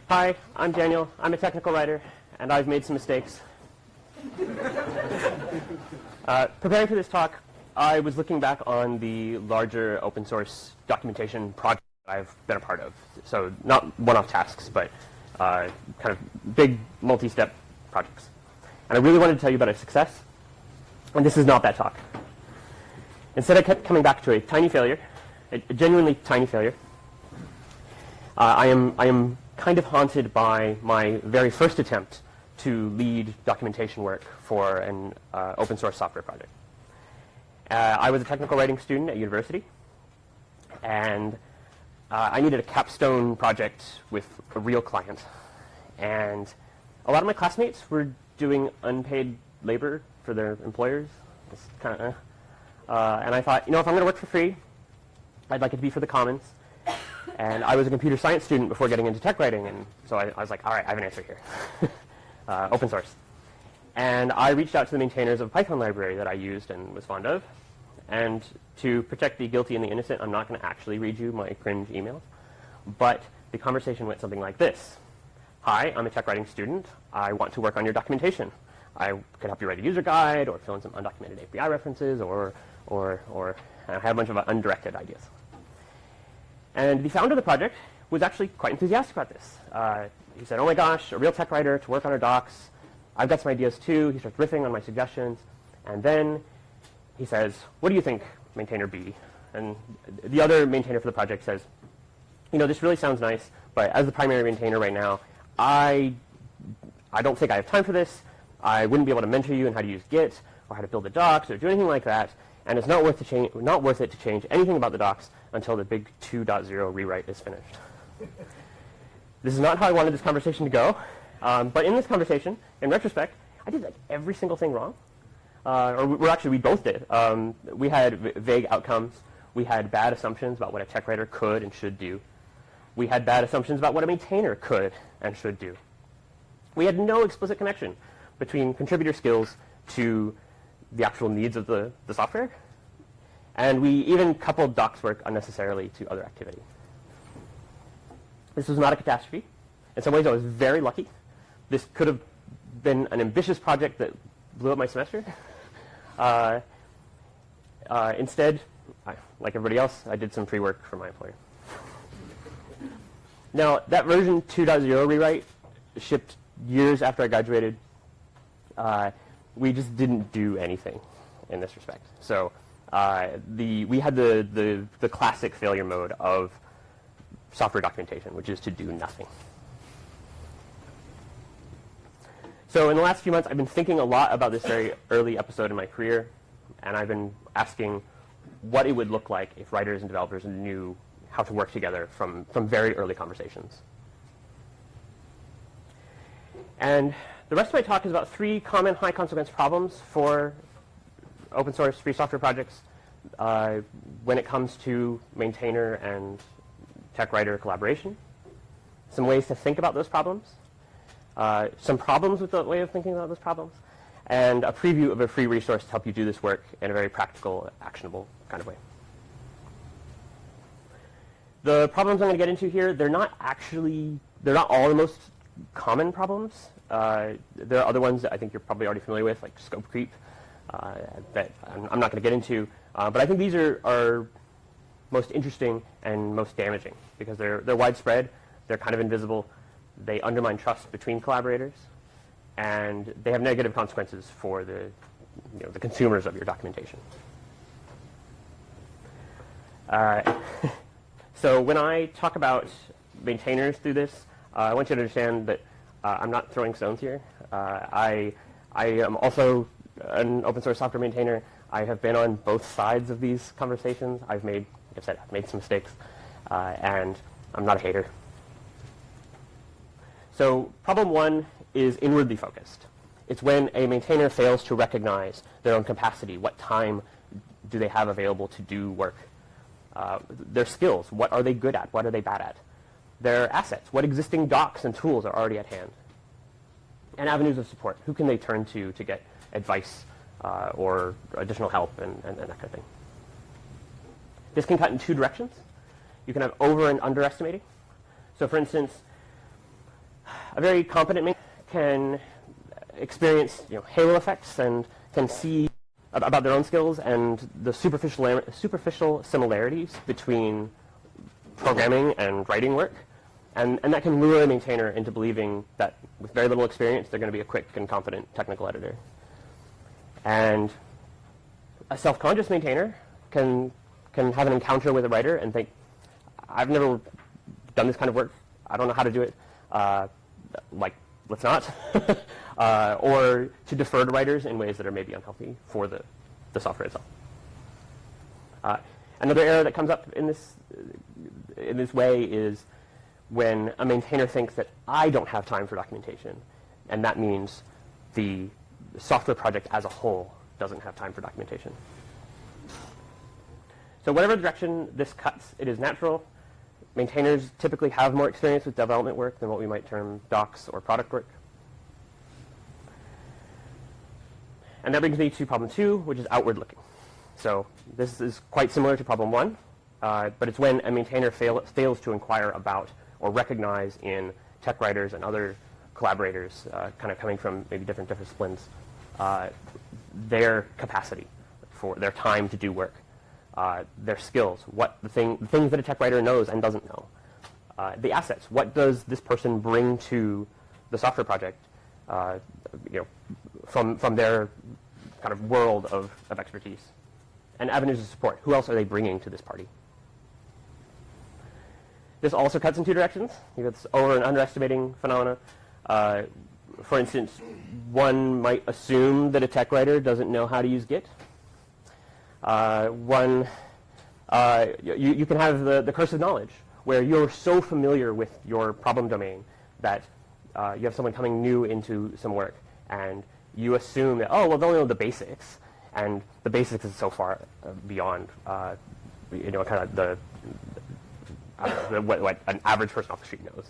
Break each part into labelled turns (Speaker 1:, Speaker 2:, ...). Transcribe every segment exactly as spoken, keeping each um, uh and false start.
Speaker 1: Hi, I'm Daniel. I'm a technical writer, and I've made some mistakes. uh, preparing for this talk, I was looking back on the larger open source documentation project I've been a part of. So not one-off tasks, but uh, kind of big multi-step projects. And I really wanted to tell you about a success, and this is not that talk. Instead, I kept coming back to a tiny failure, a, a genuinely tiny failure. Uh, I am, I am kind of haunted by my very first attempt to lead documentation work for an uh, open source software project. Uh, I was a technical writing student at university, and uh, I needed a capstone project with a real client. And a lot of my classmates were doing unpaid labor for their employers. It's kind of, uh, uh, and I thought, you know, if I'm going to work for free, I'd like it to be for the commons. And I was a computer science student before getting into tech writing, and so I, I was like, all right, I have an answer here. uh, open source. And I reached out to the maintainers of a Python library that I used and was fond of. And to protect the guilty and the innocent, I'm not going to actually read you my cringe emails. But the conversation went something like this. Hi, I'm a tech writing student. I want to work on your documentation. I could help you write a user guide or fill in some undocumented A P I references or, or, or I have a bunch of undirected ideas. And the founder of the project was actually quite enthusiastic about this. Uh, he said, oh my gosh, a real tech writer to work on our docs. I've got some ideas too. He starts riffing on my suggestions. And then he says, what do you think, maintainer B? And the other maintainer for the project says, you know, this really sounds nice, but as the primary maintainer right now, I, I don't think I have time for this. I wouldn't be able to mentor you in how to use Git or how to build the docs or do anything like that. And it's not worth, to change, not worth it to change anything about the docs until the big two point oh rewrite is finished. This is not how I wanted this conversation to go. Um, but in this conversation, in retrospect, I did like every single thing wrong. Uh, or we, well, actually, we both did. Um, we had v vague outcomes. We had bad assumptions about what a tech writer could and should do. We had bad assumptions about what a maintainer could and should do. We had no explicit connection between contributor skills to the actual needs of the, the software. And we even coupled docs work unnecessarily to other activity. This was not a catastrophe. In some ways, I was very lucky. This could have been an ambitious project that blew up my semester. Uh, uh, instead, I, like everybody else, I did some free work for my employer. Now, that version two point oh rewrite shipped years after I graduated. Uh, we just didn't do anything in this respect. So uh, the, we had the, the, the classic failure mode of software documentation, which is to do nothing. So in the last few months, I've been thinking a lot about this very early episode in my career, and I've been asking what it would look like if writers and developers knew how to work together from, from very early conversations. And the rest of my talk is about three common high-consequence problems for open source free software projects uh, when it comes to maintainer and tech writer collaboration, some ways to think about those problems, uh, some problems with the way of thinking about those problems, and a preview of a free resource to help you do this work in a very practical, actionable kind of way. The problems I'm going to get into here, they're not actually, they're not all the most common problems. Uh, there are other ones that I think you're probably already familiar with, like scope creep, uh, that I'm, I'm not going to get into. Uh, but I think these are, are most interesting and most damaging because they're, they're widespread, they're kind of invisible, they undermine trust between collaborators, and they have negative consequences for the, you know, the consumers of your documentation. Uh, so when I talk about maintainers through this, uh, I want you to understand that uh, I'm not throwing stones here. Uh, I, I am also an open source software maintainer. I have been on both sides of these conversations. I've made, like I said, I've made some mistakes, uh, and I'm not a hater. So problem one is inwardly focused. It's when a maintainer fails to recognize their own capacity. What time do they have available to do work? Uh, their skills, what are they good at? What are they bad at? Their assets, what existing docs and tools are already at hand? And avenues of support, who can they turn to to get advice uh, or additional help and, and, and that kind of thing. This can cut in two directions. You can have over and underestimating. So for instance, a very competent maintainer can experience, you know, halo effects and can see about their own skills and the superficial superficial similarities between programming and writing work, and and that can lure a maintainer into believing that with very little experience they're going to be a quick and competent technical editor. And a self-conscious maintainer can can have an encounter with a writer and think, I've never done this kind of work, I don't know how to do it, uh, like, let's not. uh, or to defer to writers in ways that are maybe unhealthy for the, the software itself. Uh, another error that comes up in this, in this way is when a maintainer thinks that I don't have time for documentation, and that means the software project as a whole doesn't have time for documentation. So whatever direction this cuts, it is natural. Maintainers typically have more experience with development work than what we might term docs or product work. And that brings me to problem two, which is outward looking. So this is quite similar to problem one, uh, but it's when a maintainer fail, fails to inquire about or recognize in tech writers and other collaborators, uh, kind of coming from maybe different disciplines, uh, their capacity for their time to do work. Uh, their skills, what the, thing, the things that a tech writer knows and doesn't know. Uh, the assets, what does this person bring to the software project, uh, you know, from, from their kind of world of, of expertise. And avenues of support, who else are they bringing to this party? This also cuts in two directions. You have this over and underestimating phenomena. Uh, for instance, one might assume that a tech writer doesn't know how to use Git. Uh, one, uh, you, you can have the, the curse of knowledge, where you're so familiar with your problem domain that uh, you have someone coming new into some work, and you assume that, oh, well, they'll know the basics, and the basics is so far uh, beyond, uh, you know, kind of the, I don't know, the what, what an average person off the street knows.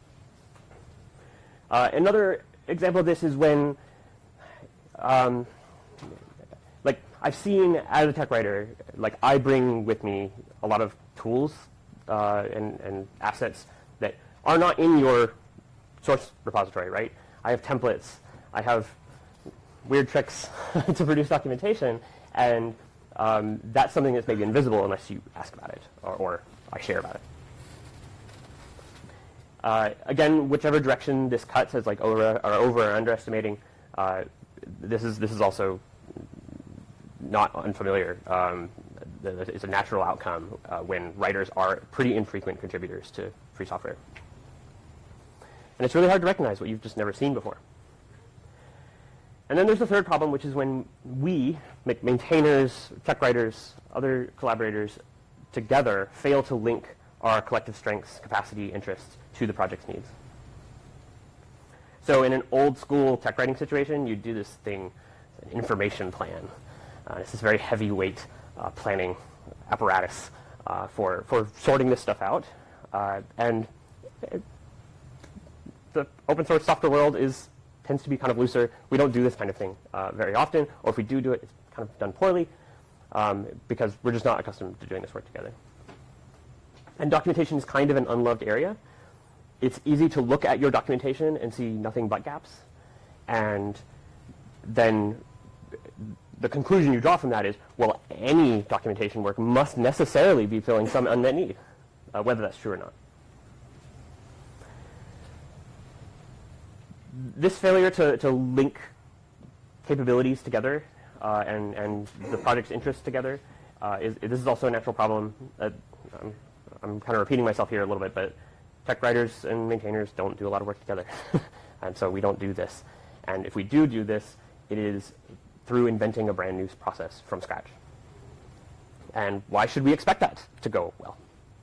Speaker 1: Uh, another example of this is when, um, like, I've seen as a tech writer, like I bring with me a lot of tools uh, and, and assets that are not in your source repository, right? I have templates, I have weird tricks to produce documentation, and um, that's something that's maybe invisible unless you ask about it or, or I share about it. Uh, again, whichever direction this cuts as like over or over or underestimating, uh, this is this is also not unfamiliar. Um, it's a natural outcome uh, when writers are pretty infrequent contributors to free software. And it's really hard to recognize what you've just never seen before. And then there's the third problem, which is when we, maintainers, tech writers, other collaborators, together fail to link our collective strengths, capacity, interests to the project's needs. So in an old school tech writing situation, you do this thing, an information plan. Uh, it's this very heavyweight uh, planning apparatus uh, for, for sorting this stuff out. Uh, and it, the open source software world is tends to be kind of looser. We don't do this kind of thing uh, very often, or if we do do it, it's kind of done poorly um, because we're just not accustomed to doing this work together. And documentation is kind of an unloved area. It's easy to look at your documentation and see nothing but gaps, and then the conclusion you draw from that is, well, any documentation work must necessarily be filling some unmet need, uh, whether that's true or not. This failure to, to link capabilities together uh, and, and the project's interests together, uh, is, this is also a natural problem. Uh, I'm, I'm kind of repeating myself here a little bit, but tech writers and maintainers don't do a lot of work together. And so we don't do this. And if we do do this, it is through inventing a brand new process from scratch. And why should we expect that to go well?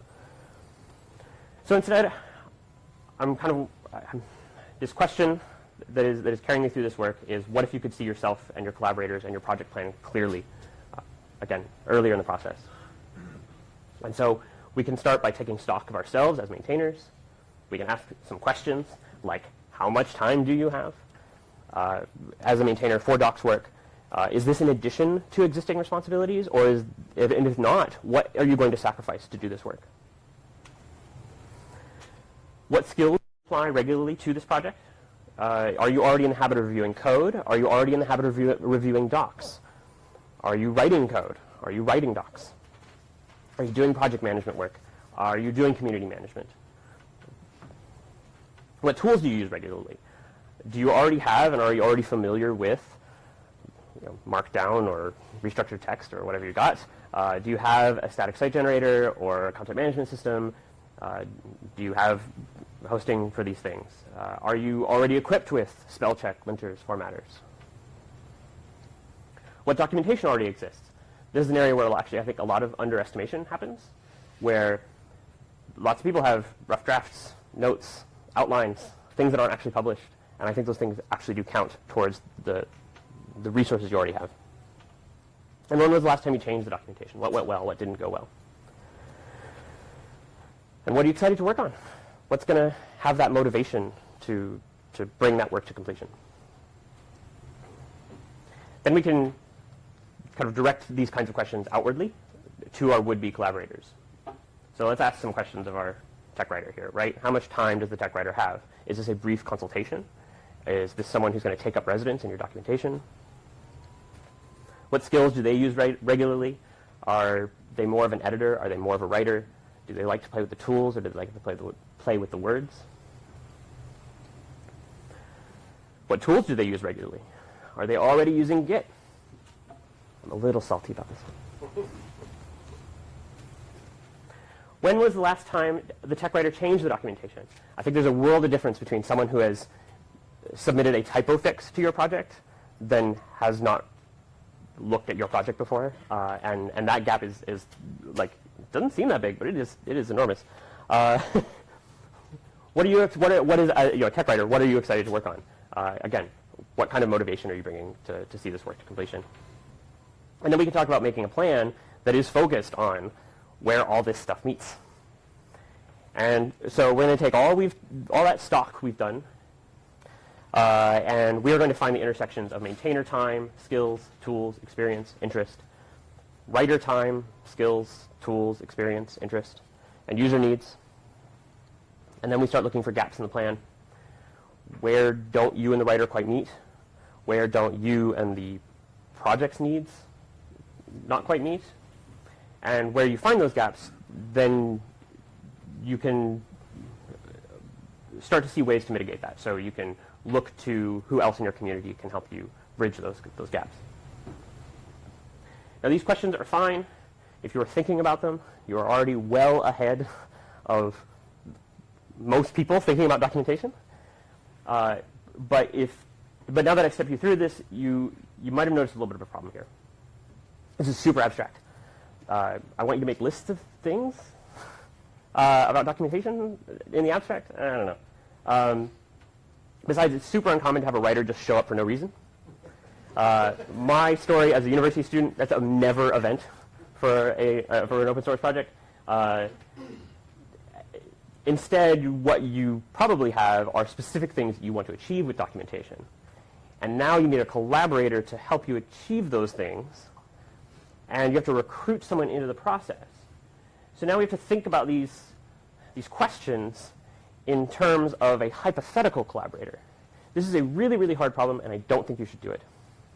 Speaker 1: So instead, I'm kind of, I'm, this question that is, that is carrying me through this work is, what if you could see yourself and your collaborators and your project plan clearly, uh, again, earlier in the process? And so we can start by taking stock of ourselves as maintainers. We can ask some questions like, how much time do you have? Uh, as a maintainer for docs work, uh, is this in addition to existing responsibilities? Or is, if, and if not, what are you going to sacrifice to do this work? What skills apply regularly to this project? Uh, are you already in the habit of reviewing code? Are you already in the habit of review reviewing docs? Are you writing code? Are you writing docs? Are you doing project management work? Are you doing community management? What tools do you use regularly? Do you already have and are you already familiar with, you know, Markdown or restructured text or whatever you got? Uh, do you have a static site generator or a content management system? Uh, do you have hosting for these things? Uh, are you already equipped with spell check, linters, formatters? What documentation already exists? This is an area where actually I think a lot of underestimation happens, where lots of people have rough drafts, notes, outlines, things that aren't actually published. And I think those things actually do count towards the, the resources you already have. And when was the last time you changed the documentation? What went well? What didn't go well? And what are you excited to work on? What's going to have that motivation to, to bring that work to completion? Then we can kind of direct these kinds of questions outwardly to our would-be collaborators. So let's ask some questions of our tech writer here, right? How much time does the tech writer have? Is this a brief consultation? Is this someone who's going to take up residence in your documentation? What skills do they use re regularly? Are they more of an editor? Are they more of a writer? Do they like to play with the tools, or do they like to play, the, play with the words? What tools do they use regularly? Are they already using Git? I'm a little salty about this one. When was the last time the tech writer changed the documentation? I think there's a world of difference between someone who has submitted a typo fix to your project than has not looked at your project before, uh, and and that gap is is like doesn't seem that big, but it is it is enormous. Uh, what are you what are, what is uh, you know, a tech writer? What are you excited to work on? Uh, again, what kind of motivation are you bringing to to see this work to completion? And then we can talk about making a plan that is focused on where all this stuff meets. And so we're going to take all we've all that stock we've done. Uh, and we are going to find the intersections of maintainer time, skills, tools, experience, interest, writer time, skills, tools, experience, interest, and user needs. And then we start looking for gaps in the plan. Where don't you and the writer quite meet? Where don't you and the project's needs not quite meet? And where you find those gaps, then you can start to see ways to mitigate that. So you can look to who else in your community can help you bridge those, those gaps. Now, these questions are fine. If you're thinking about them, you are already well ahead of most people thinking about documentation. Uh, but if, but now that I've stepped you through this, you, you might have noticed a little bit of a problem here. This is super abstract. Uh, I want you to make lists of things uh, about documentation in the abstract. I don't know. Um, besides, it's super uncommon to have a writer just show up for no reason. Uh, my story as a university student, that's a never event for, a, uh, for an open source project. Uh, instead, what you probably have are specific things that you want to achieve with documentation. And now you need a collaborator to help you achieve those things. And you have to recruit someone into the process. So now we have to think about these, these questions in terms of a hypothetical collaborator. This is a really, really hard problem, and I don't think you should do it.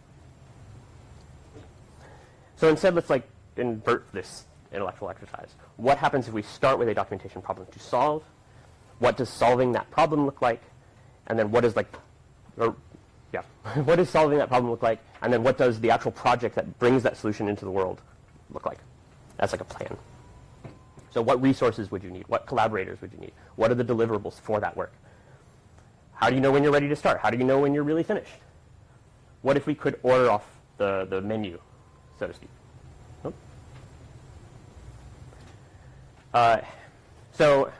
Speaker 1: So instead, let's like invert this intellectual exercise. What happens if we start with a documentation problem to solve? What does solving that problem look like? And then what is like, or, yeah, what does solving that problem look like? And then what does the actual project that brings that solution into the world look like? That's like a plan. So what resources would you need? What collaborators would you need? What are the deliverables for that work? How do you know when you're ready to start? How do you know when you're really finished? What if we could order off the, the menu, so to speak? Oh. Uh, so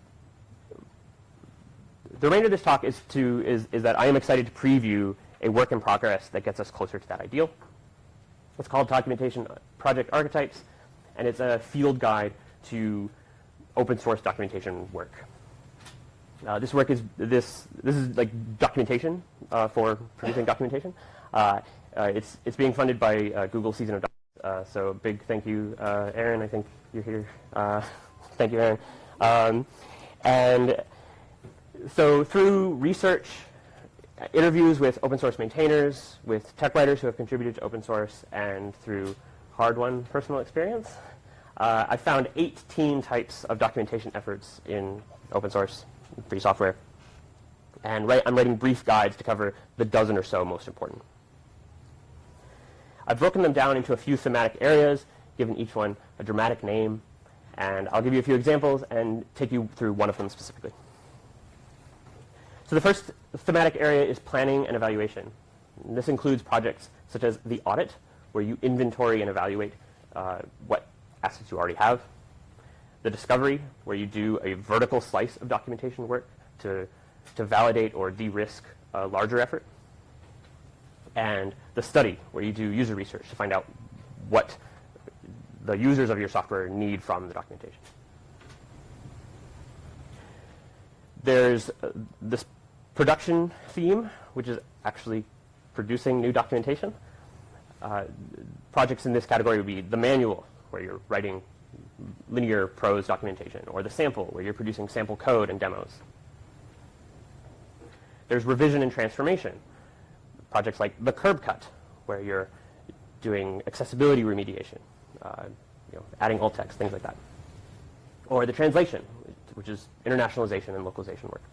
Speaker 1: the remainder of this talk is, to, is, is that I am excited to preview a work in progress that gets us closer to that ideal. It's called Documentation Project Archetypes, and it's a field guide to open source documentation work. Uh, this work is this this is like documentation uh, for producing documentation. Uh, uh, it's it's being funded by uh, Google Season of Docs. Uh, so big thank you, uh, Aaron. I think you're here. Uh, thank you, Aaron. Um, and so through research, interviews with open source maintainers, with tech writers who have contributed to open source, and through hard-won personal experience, uh, I found eighteen types of documentation efforts in open source, free software. And write, I'm writing brief guides to cover the dozen or so most important. I've broken them down into a few thematic areas, given each one a dramatic name, and I'll give you a few examples and take you through one of them specifically. So the first thematic area is planning and evaluation. And this includes projects such as the audit, where you inventory and evaluate uh, what assets you already have. The discovery, where you do a vertical slice of documentation work to, to validate or de-risk a larger effort. And the study, where you do user research to find out what the users of your software need from the documentation. There's uh, this production theme, which is actually producing new documentation. Uh, projects in this category would be the manual, where you're writing linear prose documentation, or the sample, where you're producing sample code and demos. There's revision and transformation. Projects like the curb cut, where you're doing accessibility remediation, uh, you know, adding alt text, things like that. Or the translation, which is internationalization and localization work.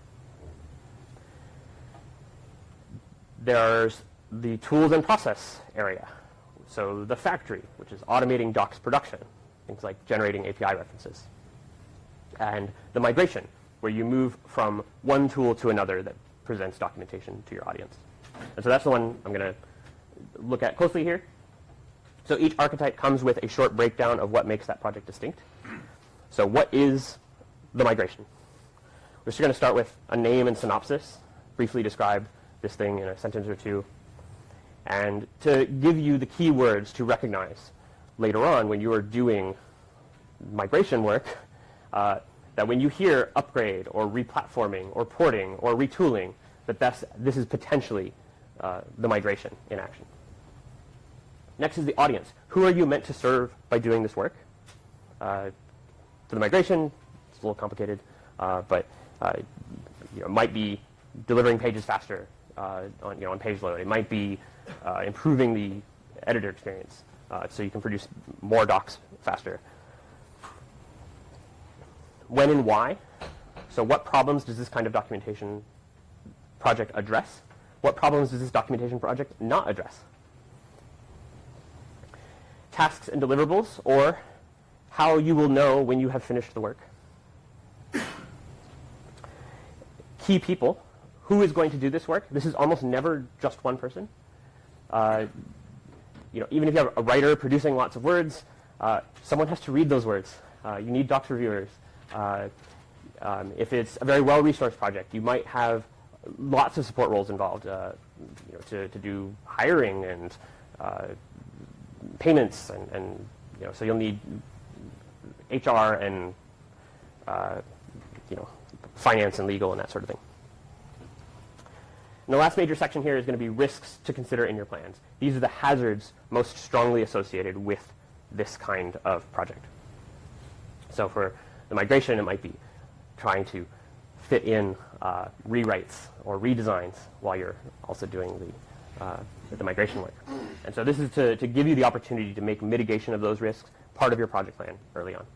Speaker 1: There's the tools and process area. So the factory, which is automating docs production, things like generating A P I references. And the migration, where you move from one tool to another that presents documentation to your audience. And so that's the one I'm going to look at closely here. So each archetype comes with a short breakdown of what makes that project distinct. So what is the migration? We're just going to start with a name and synopsis, briefly describe this thing in a sentence or two, and to give you the key words to recognize later on when you are doing migration work, uh, that when you hear upgrade or replatforming or porting or retooling, that that's, this is potentially uh, the migration in action. Next is the audience. Who are you meant to serve by doing this work? Uh, for the migration, it's a little complicated, uh, but uh, you know, it might be delivering pages faster uh, on, you know, on page load. It might be uh, improving the editor experience uh, so you can produce more docs faster. When and why? So what problems does this kind of documentation project address? What problems does this documentation project not address? Tasks and deliverables, or how you will know when you have finished the work. Key people. Who is going to do this work? This is almost never just one person. Uh, you know, even if you have a writer producing lots of words, uh, someone has to read those words. Uh, you need docs reviewers. Uh, um, if it's a very well-resourced project, you might have lots of support roles involved, uh, you know, to, to do hiring and uh, payments, and, and you know, so you'll need H R and uh, you know, finance and legal and that sort of thing. And the last major section here is going to be risks to consider in your plans. These are the hazards most strongly associated with this kind of project. So for the migration, it might be trying to fit in uh, rewrites or redesigns while you're also doing the, uh, the migration work. And so this is to, to give you the opportunity to make mitigation of those risks part of your project plan early on.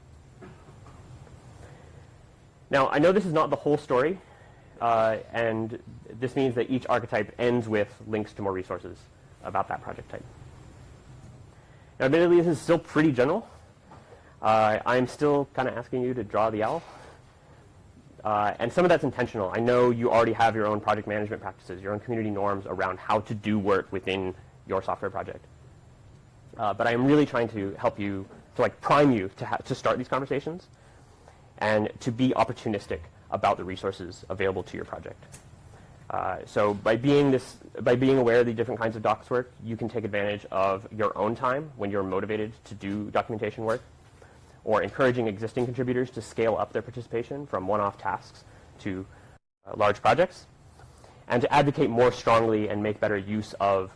Speaker 1: Now, I know this is not the whole story, uh, and this means that each archetype ends with links to more resources about that project type. Now, admittedly, this is still pretty general. Uh, I'm still kind of asking you to draw the owl. Uh, and some of that's intentional. I know you already have your own project management practices, your own community norms around how to do work within your software project. Uh, but I'm really trying to help you, to like prime you to, ha to start these conversations and to be opportunistic about the resources available to your project. Uh, so by being this, by being aware of the different kinds of docs work, you can take advantage of your own time when you're motivated to do documentation work, or encouraging existing contributors to scale up their participation from one-off tasks to uh, large projects, and to advocate more strongly and make better use of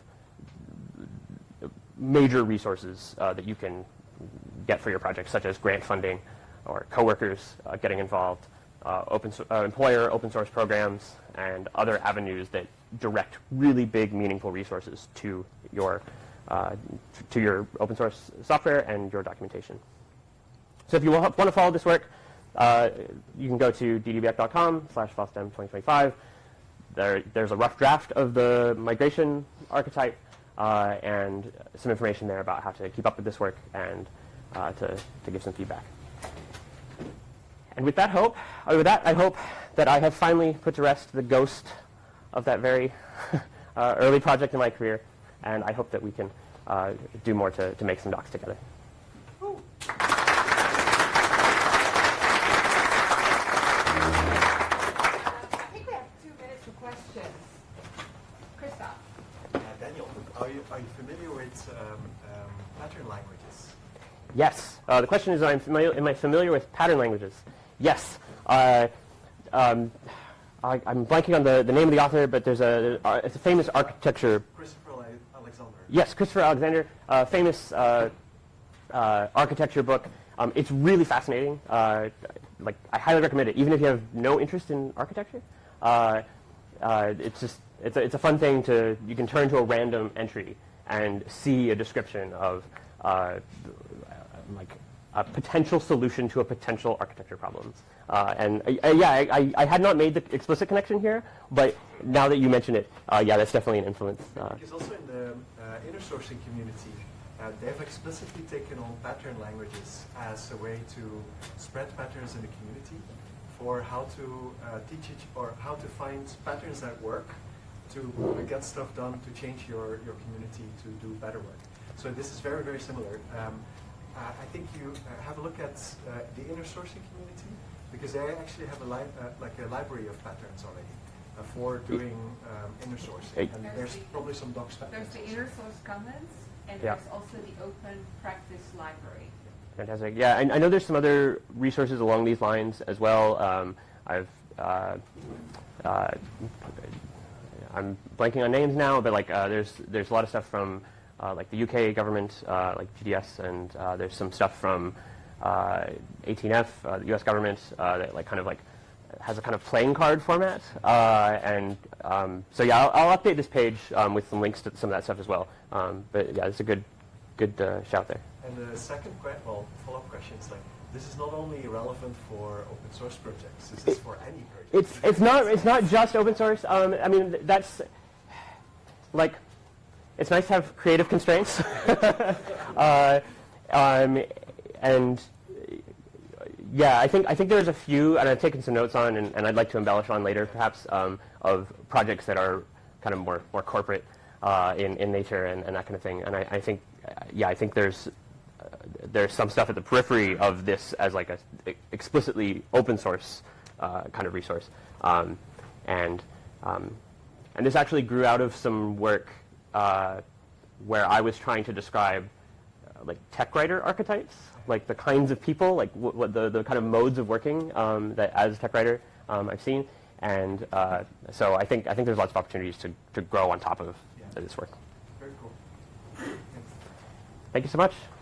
Speaker 1: major resources uh, that you can get for your project, such as grant funding or coworkers uh, getting involved, uh, open so- uh, employer open source programs and other avenues that direct really big, meaningful resources to your uh, t- to your open source software and your documentation. So if you want to follow this work, uh, you can go to d d b f dot com slash FOSDEM twenty twenty-five. There, there's a rough draft of the migration archetype uh, and some information there about how to keep up with this work and uh, to, to give some feedback. And with that hope, uh, with that, I hope that I have finally put to rest the ghost of that very uh, early project in my career, and I hope that we can uh, do more to, to make some docs together.
Speaker 2: Are you, are you familiar with um, um, pattern languages?
Speaker 1: Yes. Uh, the question is, am I, familiar, am I familiar with pattern languages? Yes. Uh, um, I, I'm blanking on the, the name of the author, but there's a, uh, it's a famous architecture.
Speaker 2: Christopher Alexander.
Speaker 1: Yes, Christopher Alexander, uh, famous uh, uh, architecture book. Um, it's really fascinating. Uh, like, I highly recommend it, even if you have no interest in architecture. Uh, uh, it's just It's a, it's a fun thing to, you can turn to a random entry and see a description of uh, like a potential solution to a potential architecture problems. Uh, and uh, yeah, I, I, I had not made the explicit connection here, but now that you mention it, uh, yeah, that's definitely an influence. Uh,
Speaker 2: because also in the uh, inner sourcing community, uh, they've explicitly taken on pattern languages as a way to spread patterns in the community for how to uh, teach each, or how to find patterns that work to get stuff done, to change your, your community to do better work. So this is very, very similar. Um, uh, I think you uh, have a look at uh, the inner sourcing community, because they actually have a li uh, like a library of patterns already uh, for doing um, inner sourcing. And there's, there's probably some docs patterns.
Speaker 3: There's the inner source comments, and
Speaker 1: yeah.
Speaker 3: there's also the open practice library.
Speaker 1: Fantastic. Yeah, and I know there's some other resources along these lines as well. Um, I've uh, uh, I'm blanking on names now, but like uh, there's there's a lot of stuff from uh, like the U K government, uh, like G D S, and uh, there's some stuff from uh, eighteen F, uh, the U S government, uh, that like kind of like has a kind of playing card format. Uh, and um, so yeah, I'll, I'll update this page um, with some links to some of that stuff as well. Um, but yeah, it's a good good uh, shout there.
Speaker 2: And the second que well, follow-up question is like, this is not only relevant for open source projects. This is for any project.
Speaker 1: It's it's not it's not just open source. Um, I mean, that's like, it's nice to have creative constraints. uh, um, and yeah, I think I think there's a few, and I've taken some notes on, and, and I'd like to embellish on later, perhaps, um, of projects that are kind of more more corporate uh, in in nature and, and that kind of thing. And I, I think, yeah, I think there's. There's some stuff at the periphery of this as like a explicitly open source uh, kind of resource, um, and um, and this actually grew out of some work uh, where I was trying to describe uh, like tech writer archetypes, like the kinds of people, like what, what the the kind of modes of working um, that as a tech writer um, I've seen, and uh, so I think I think there's lots of opportunities to to grow on top of
Speaker 2: yeah.
Speaker 1: this work.
Speaker 2: Very cool. Thanks.
Speaker 1: Thank you so much.